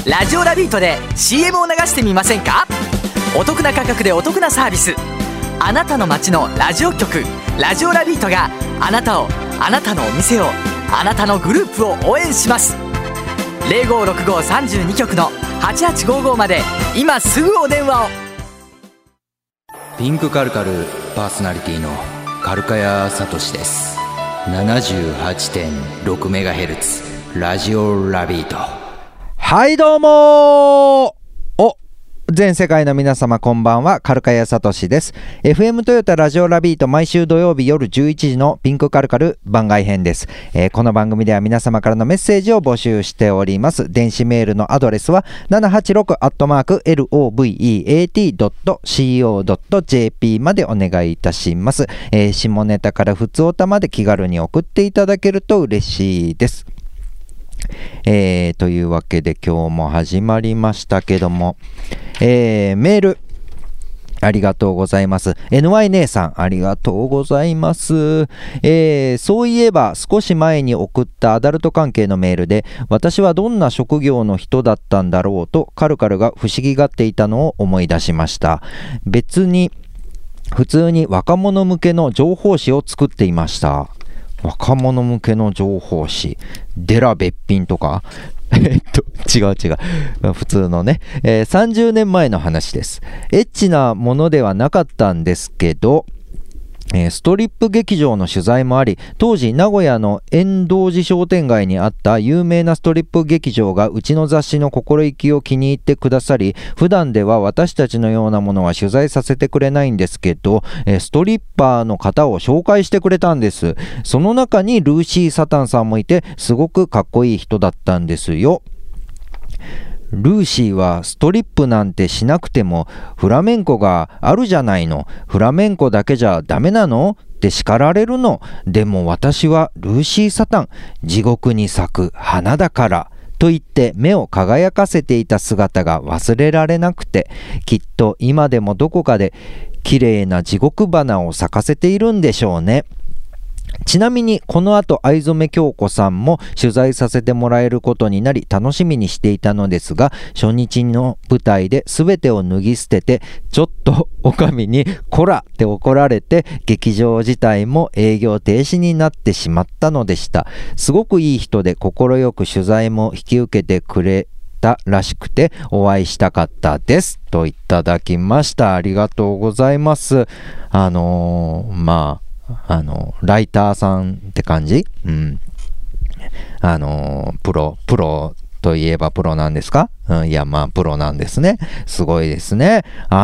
ラジオラビートで CM を流してみませんか？お得な価格でお得なサービス。あなたの街のラジオ局ラジオラビートがあなたを、あなたのお店を、あなたのグループを応援します。056532局の8855まで今すぐお電話を。 ピンクカルカルパーソナリティのカルカヤサトシです。 78.6MHz ラジオラビート。 はいどうも全世界の皆様こんばんは、カルカヤサトシです。 FM トヨタラジオラビート、毎週土曜日夜11時のピンクカルカル番外編です。この番組では皆様からのメッセージを募集しております。電子メールのアドレスは 786@loveat.co.jp までお願いいたします。下ネタから普通オタまで気軽に送っていただけると嬉しいです。というわけで今日も始まりましたけども、メールありがとうございます。 NY 姉さんありがとうございます。そういえば少し前に送ったアダルト関係のメールで、私はどんな職業の人だったんだろうとカルカルが不思議がっていたのを思い出しました。別に普通に若者向けの情報誌を作っていました。若者向けの情報誌、デラべっぴんとか違う普通のね、30年前の話です。エッチなものではなかったんですけど、ストリップ劇場の取材もあり、当時名古屋の円道寺商店街にあった有名なストリップ劇場がうちの雑誌の心意気を気に入ってくださり、普段では私たちのようなものは取材させてくれないんですけど、ストリッパーの方を紹介してくれたんです。その中にルーシー・サタンさんもいて、すごくかっこいい人だったんですよ。ルーシーはストリップなんてしなくてもフラメンコがあるじゃないの。フラメンコだけじゃダメなのって叱られるの。でも私はルーシー・サタン、地獄に咲く花だからと言って目を輝かせていた姿が忘れられなくて、きっと今でもどこかで綺麗な地獄花を咲かせているんでしょうね。ちなみにこの後藍染京子さんも取材させてもらえることになり楽しみにしていたのですが、初日の舞台で全てを脱ぎ捨ててちょっとおかみにこらって怒られて、劇場自体も営業停止になってしまったのでした。すごくいい人で快く取材も引き受けてくれたらしくてお会いしたかったですといただきました。ありがとうございます。ライターさんって感じ？プロといえばプロなんですか？いや、まあ、プロなんですね。すごいですね。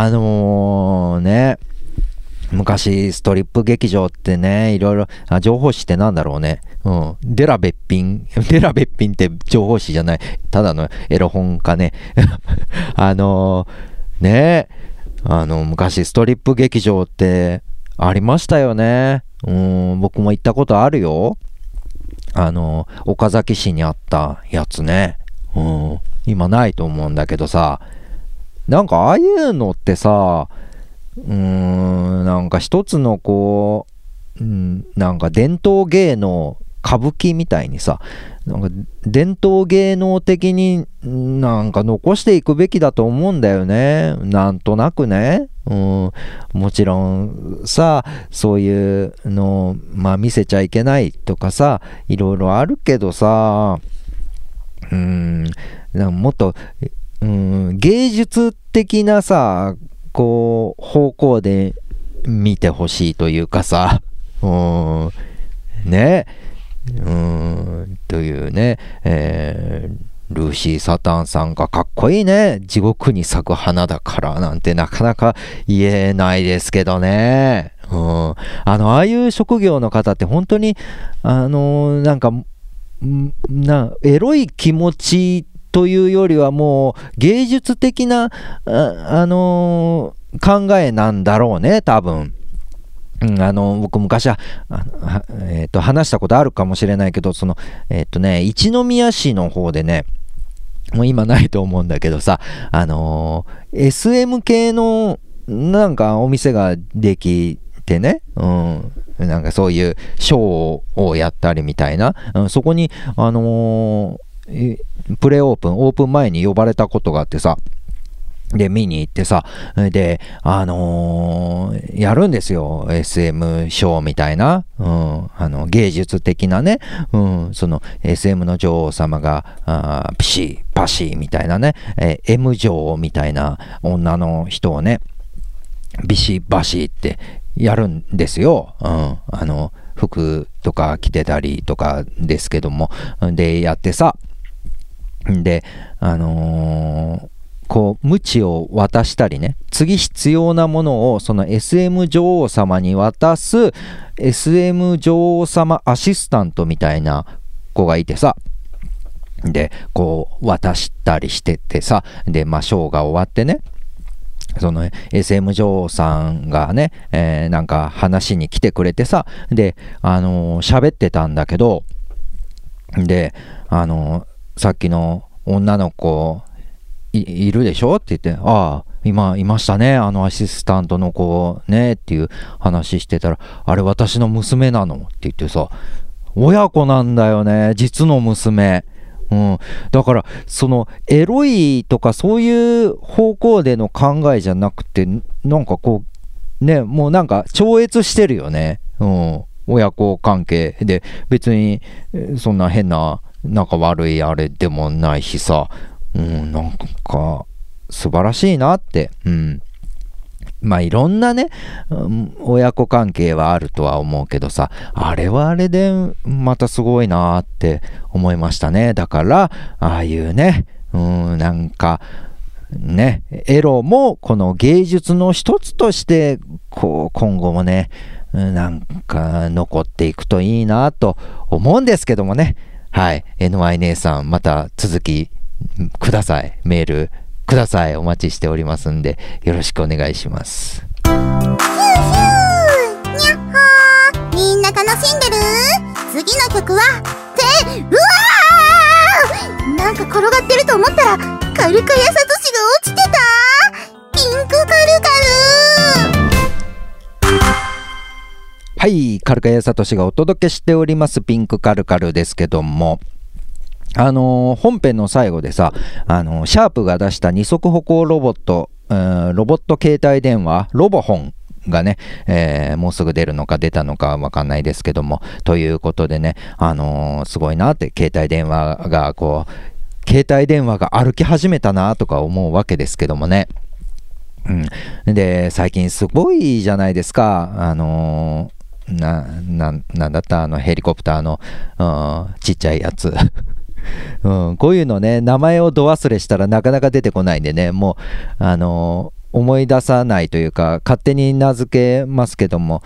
昔、ストリップ劇場ってね、いろいろ、情報誌ってなんだろうね。デラべっぴんって情報誌じゃない。ただのエロ本かね。昔、ストリップ劇場って、ありましたよね。僕も行ったことあるよ。岡崎市にあったやつね。今ないと思うんだけどさ、なんかああいうのってさ、なんか一つのなんか伝統芸能、歌舞伎みたいにさ、なんか伝統芸能的になんか残していくべきだと思うんだよね。なんとなくね。もちろんさ、そういうの見せちゃいけないとかさ、いろいろあるけどさ、なんかもっと芸術的なさ、方向で見てほしいというかさ、ね。というね、ルーシー・サタンさんがかっこいいね。地獄に咲く花だからなんてなかなか言えないですけどね。ああいう職業の方って本当になんかエロい気持ちというよりはもう芸術的な考えなんだろうね、多分。僕昔は話したことあるかもしれないけど、一宮市の方でね、もう今ないと思うんだけどさ、SM 系のなんかお店ができてね、なんかそういうショーをやったりみたいな、そこにプレオープン前に呼ばれたことがあってさ、で見に行ってさ、でやるんですよ SM ショーみたいな、芸術的なね、その SM の女王様がピシーパシーみたいなね、M 女王みたいな女の人をねビシバシってやるんですよ、服とか着てたりとかですけども、でやってさ、でこう鞭を渡したりね、次必要なものをその SM 女王様に渡す SM 女王様アシスタントみたいな子がいてさ、でこう渡したりしててさ、でショーが終わってね、その SM 女王さんがね、なんか話に来てくれてさ、で喋ってたんだけど、でさっきの女の子いるでしょって言って、ああ今いましたね、アシスタントの子ねっていう話してたら、あれ私の娘なのって言ってさ、親子なんだよね、実の娘。だからそのエロいとかそういう方向での考えじゃなくて、なんかこうね、もうなんか超越してるよね、親子関係で、別にそんな変な仲悪いあれでもないしさ、なんか素晴らしいなって、いろんなね、親子関係はあるとは思うけどさ、あれはあれでまたすごいなって思いましたね。だからああいうね、なんかね、エロもこの芸術の一つとしてこう今後もね、なんか残っていくといいなと思うんですけどもね。はい、NY 姉さんまた続きください、メールください、お待ちしておりますんでよろしくお願いします。 ヒューヒューにゃっほー、みんな楽しんでる？次の曲はうわー、なんか転がってると思ったらカルカヤサトシが落ちてた。ピンクカルカル。 はい、カルカヤサトシがお届けしておりますピンクカルカルですけども、本編の最後でさ、シャープが出した二足歩行ロボット、ロボット携帯電話ロボホンがね、もうすぐ出るのか出たのかわかんないですけども、ということでね、すごいなって、携帯電話が歩き始めたなとか思うわけですけどもね。で最近すごいじゃないですか、なんだったヘリコプターの、ちっちゃいやつこういうのね、名前をど忘れしたらなかなか出てこないんでね、もう思い出さないというか勝手に名付けますけども、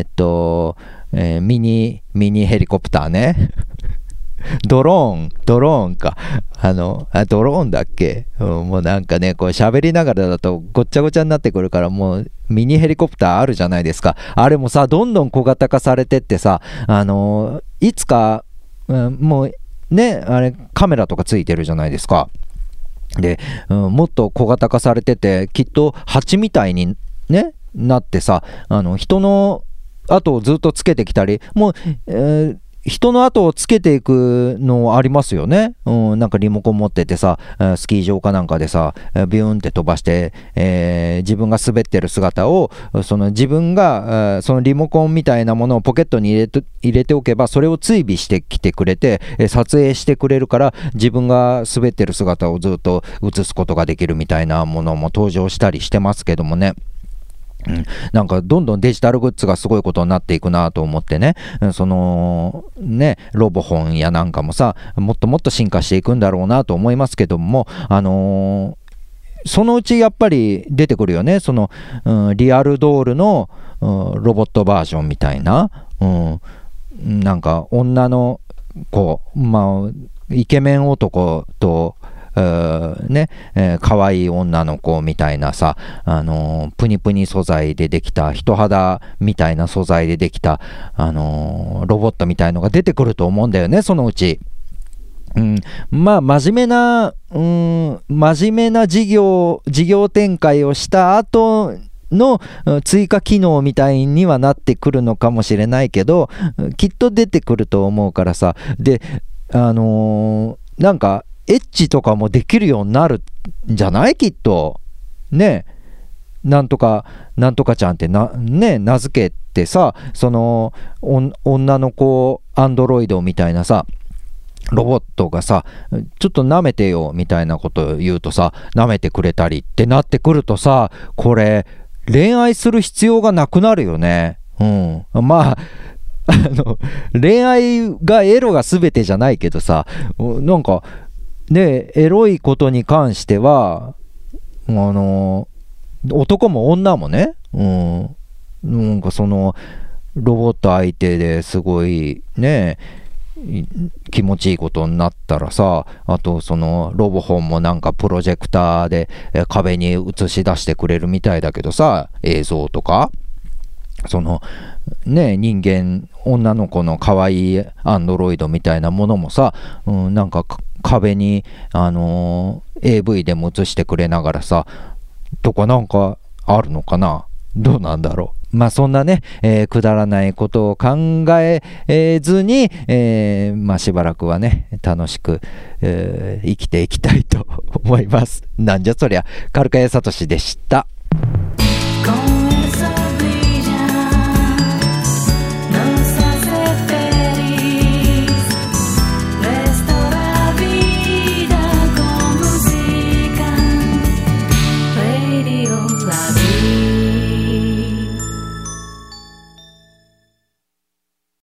ミニヘリコプターねドローンか、ドローンだっけ、もうなんかね、こう喋りながらだとごっちゃごちゃになってくるから、もうミニヘリコプターあるじゃないですか。あれもさ、どんどん小型化されてってさ、いつか、もうね、あれカメラとかついてるじゃないですか。で、もっと小型化されてて、きっと蜂みたいにねなってさ、人の後をずっとつけてきたり、もう、人の後をつけていくのありますよね。なんかリモコン持っててさ、スキー場かなんかでさ、ビューンって飛ばして、自分が滑ってる姿を、その自分がそのリモコンみたいなものをポケットに入れておけば、それを追尾してきてくれて、撮影してくれるから、自分が滑ってる姿をずっと映すことができるみたいなものも登場したりしてますけどもね。なんかどんどんデジタルグッズがすごいことになっていくなと思ってね、そのね、ロボホンやなんかもさ、もっともっと進化していくんだろうなと思いますけども、そのうちやっぱり出てくるよね、その、リアルドールの、ロボットバージョンみたいな、なんか女の子、イケメン男とね、可愛い女の子みたいなさ、プニプニ素材でできた、人肌みたいな素材でできた、ロボットみたいのが出てくると思うんだよね、そのうち。真面目な事業展開をした後の追加機能みたいにはなってくるのかもしれないけど、きっと出てくると思うからさ。で、 なんかエッチとかもできるようになるんじゃないきっとね。なんとかちゃんって名付けてさ、その女の子アンドロイドみたいなさロボットがさ、ちょっと舐めてよみたいなことを言うとさ、舐めてくれたりってなってくるとさ、これ恋愛する必要がなくなるよね。まあ恋愛がエロが全てじゃないけどさ、なんかね、エロいことに関しては男も女もね、なんかそのロボット相手ですごいね気持ちいいことになったらさ、あとそのロボホンもなんかプロジェクターで壁に映し出してくれるみたいだけどさ、映像とかそのね、人間女の子の可愛いアンドロイドみたいなものもさ、なんか壁にAV でも映してくれながらさとかなんかあるのかな。どうなんだろう。まあそんなね、くだらないことを考えずに、まあしばらくはね楽しく、生きていきたいと思います。なんじゃそりゃ。カルカヤサトシでした。